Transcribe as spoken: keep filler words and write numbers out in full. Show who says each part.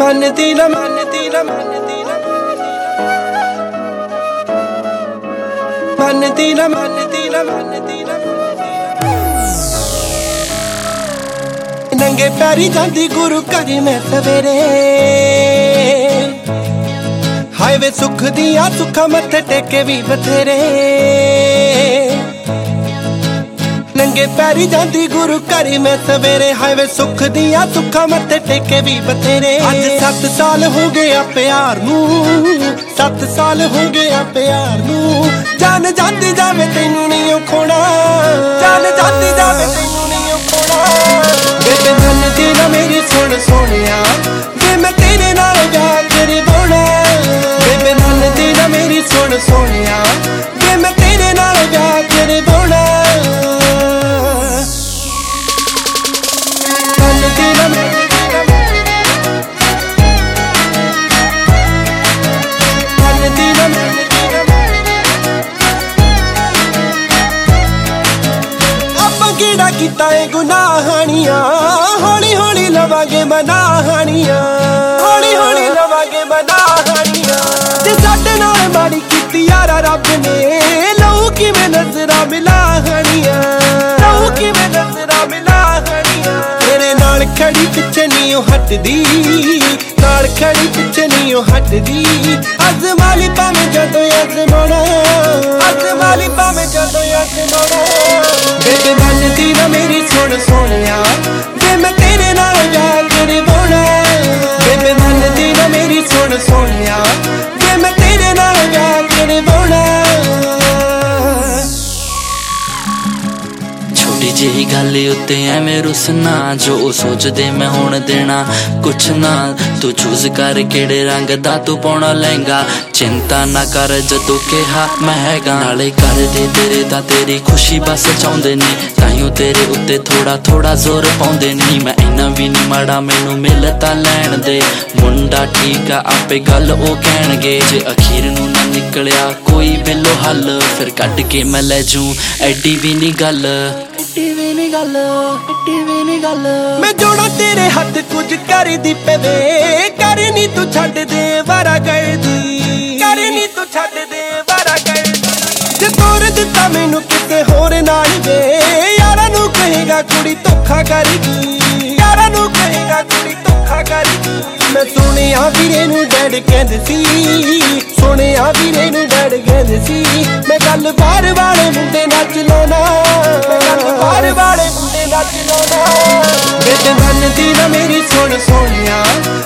Speaker 1: ਮੰਨਦੀ ਨਾ ਮੰਨਦੀ ਨਾ ਮੰਨਦੀ ਨਾ ਮੰਨਦੀ ਨਾ ਮੰਨਦੀ ਨਾ ਮੰਨਦੀ ਨਾ ਨੰਗੇ ਪੈਰੀ ਜਾਂਦੀ ਗੁਰੂ ਘਰ ਮੈਂ ਸਵੇਰੇ ਹਾਏ ਵੇ ਸੁੱਖ ਦੀਆਂ ਸੁੱਖਾਂ ਮੱਥੇ ਟੇਕੇ ਵੀ ਬਥੇਰੇ ਨੰਗੇ ਪੈਰੀ ਜਾਂਦੀ ਗੁਰੂ ਘਰ ਮੈਂ ਸਵੇਰੇ ਹਾਏ ਵੇ ਸੁੱਖ ਦੀਆਂ ਸੁੱਖਾਂ ਮੱਥੇ ਟੇਕੇ ਵੀ ਬਥੇਰੇ ਅੱਜ ਸੱਤ ਸਾਲ ਹੋ ਗਏ ਆ ਪਿਆਰ ਨੂੰ ਸੱਤ ਸਾਲ ਹੋ ਗਏ ਆ ਪਿਆਰ ਨੂੰ ਜਾਨ ਜਾਂਦੀ ਜਾਵੇ ਤੈਨੂੰ ਨਹੀਂ ਉਹ ਖੋਣਾ ਜਾਨ ਜਾਂਦੀ ਜਾਵੇ ਤੈਨੂੰ ਨਹੀਂ ਉਹ ਖੋਣਾ ਬੇਬੇ ਮੰਨਦੀ ਨਾ ਮੇਰੀ ਸੁਣ ਸੋਹਣਿਆ ਵੇ ਮੈਂ ਤੇਰੇ ਨਾਲ ਜਾ ਕੇ ਨਿਭਾਉਣਾ ਬੇਬੇ ਮੰਨਦੀ ਨਾ ਮੇਰੀ ਸੁਣ ਸੋਹਣਿਆ ਵੇ ਮੈਂ ਤੇਰੇ ਨਾਲ ਜਾ ਕੇ ਨਿਭਾਉਣਾ ਕਿਹੜਾ ਕੀਤਾ ਏ ਗੁਨਾਹਾਣੀਆਂ ਹੌਲੀ ਹੌਲੀ ਲਵਾਂਗੇ ਮਨਾਹਾਣੀਆਂ ਹੌਲੀ ਹੌਲੀ ਲਵਾਂਗੇ ਮਨਾਹਾਣੀਆਂ ਜੇ ਸਾਡੇ ਨਾਲ ਮਾੜੀ ਕੀਤੀ ਯਾਰਾ ਰੱਬ ਨੇ ਲਊ ਕਿਵੇਂ ਨਜ਼ਰਾਂ ਮਿਲਾਹਾਣੀਆਂ ਲਊ ਕਿਵੇਂ ਨਜ਼ਰਾਂ ਮਿਲਾਹਾਣੀਆਂ ਤੇਰੇ ਨਾਲ ਖੜੀ ਪਿੱਛੇ ਨਹੀਂ ਉਹ ਹਟਦੀ ਨਾਲ ਖੜੀ ਪਿੱਛੇ ਨਹੀਂ ਉਹ ਹਟਦੀ ਅਜ਼ਮਾਲੀ ਭਾਵੇਂ ਜਦੋਂ ਅਜ਼ਮਾਉਣਾ ਅਜ਼ਮਾਲੀ ਭਾਵੇਂ ਜਦੋਂ ਅਜ਼ਮਾਉਣਾ ਬੇਬੇ ਮੰਨਦੀ ਨਾ ਮੇਰੀ ਸੁਣ ਸੋਹਣਿਆ ਵੇ ਮੈਂ ਤੇਰੇ ਨਾਲ ਜਾ ਕੇ ਨਿਭਾਉਣਾ ਬੇਬੇ ਮੰਨਦੀ ਨਾ ਮੇਰੀ ਸੁਣ ਸੋਹਣਿਆ ਵੇ ਮੈਂ ਤੇਰੇ ਨਾਲ ਜਾ ਕੇ ਨਿਭਾਉਣਾ
Speaker 2: ਛੋਟੀ ਜਿਹੀ ਗੱਲ ਉੱਤੇ ਐਵੇਂ ਰੁਸਨਾ ਜੋ ਸੋਚਦੇ ਮੈਂ ਹੁਣ ਦੇਣਾ ਕੁਛ ਨਾ ਤੂੰ ਚੂਜ਼ ਕਰ ਕਿਹੜੇ ਰੰਗ ਦਾ ਤੂੰ ਪਾਉਣਾ ਲਹਿੰਗਾ ਚਿੰਤਾ ਨਾ ਕਰ ਜਦੋਂ ਕਿਹਾ ਮੈਂ ਹੈਗਾ ਨਾਲੇ ਕਰਦੇ ਤੇਰੇ ਦਾ ਤੇਰੀ ਖੁਸ਼ੀ ਬਸ ਚਾਹੁੰਦੇ ਨੇ ਤਾਈਓ ਤੇਰੇ ਉੱਤੇ ਥੋੜਾ ਥੋੜਾ ਜ਼ੋਰ ਪਾਉਂਦੇ ਨਹੀਂ ਮੈਂ ਇੰਨਾ ਵੀ ਨਹੀਂ ਮਾੜਾ ਮੈਨੂੰ ਮਿਲ ਤਾਂ ਲੈਣ ਦੇ ਮੁੰਡਾ ਠੀਕ ਆ ਆਪੇ ਗੱਲ ਉਹ ਕਹਿਣਗੇ ਜੇ ਅਖੀਰ ਨੂੰ ਨਾ ਨਿਕਲਿਆ ਕੋਈ ਬਿੱਲੋ ਹੱਲ ਫਿਰ ਕੱਢ ਕੇ ਮੈਂ ਲੈ ਜੂ ਐਡੀ ਵੀ ਨਹੀਂ ਗੱਲ ਐਡੀ ਵੀ ਨਹੀਂ ਗੱਲ ਐਡੀ ਵੀ ਨਹੀਂ ਗੱਲ
Speaker 1: ਮੈਂ ਜੋੜਾ ਤੇਰੇ ਹੱਥ ਕੁਝ ਕਰਦੀ ਪਵੇ ਕਰ ਨੀ ਤੂੰ ਛੱਡ ਦੇ ਵਾਰਾ ਕਰਦੀ ਕਰ ਨੀ ਤੂੰ ਛੱਡ ਦੇ ਵਾਰਾ ਕਰਦੀ ਜੇ ਤੋਰ ਦਿੱਤਾ ਮੈਨੂੰ ਕਿਤੇ ਹੋਰ ਨਾਲ ਵੇ ਯਾਰਾਂ ਨੂੰ ਕਹੇਗਾ ਕੁੜੀ ਧੋਖਾ ਕਰਦੀ ਯਾਰਾਂ ਨੂੰ ਕਹੇਗਾ ਕੁੜੀ ਧੋਖਾ ਕਰਦੀ ਮੈਂ ਸੁਣਿਆ ਵੀਰੇ ਨੂੰ ਡੈਡ ਕਹਿੰਦੇ ਸੀ ਸੁਣਿਆ ਵੀਰੇ ਨੂੰ ਡੈਡ ਕਹਿੰਦੇ ਸੀ ਮੈਂ ਗੱਲ ਬਾਹਰ ਵਾਲੇ ਮੁੰਡੇ ਨੱਚ ਲਾਉਣਾ ਮੈਂ ਗੱਲ ਬਾਹਰ ਵਾਲੇ ਮੁੰਡੇ ਨੱਚ ਲਾਉਣਾ ਬੇਬੇ ਮੰਨਦੀ ਨਾ ਮੇਰੀ ਸੁਣ ਸੋਹਣਿਆ